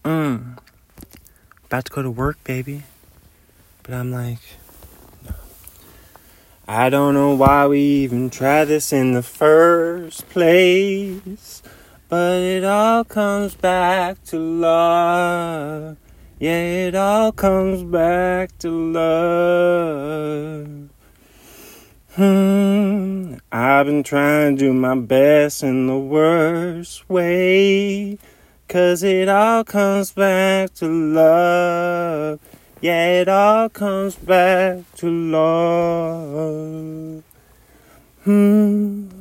About to go to work, baby. But I'm like, I don't know why we even tried this in the first place. But it all comes back to love. Yeah, it all comes back to love. I've been trying to do my best in the worst way. 'Cause it all comes back to love. Yeah, it all comes back to love.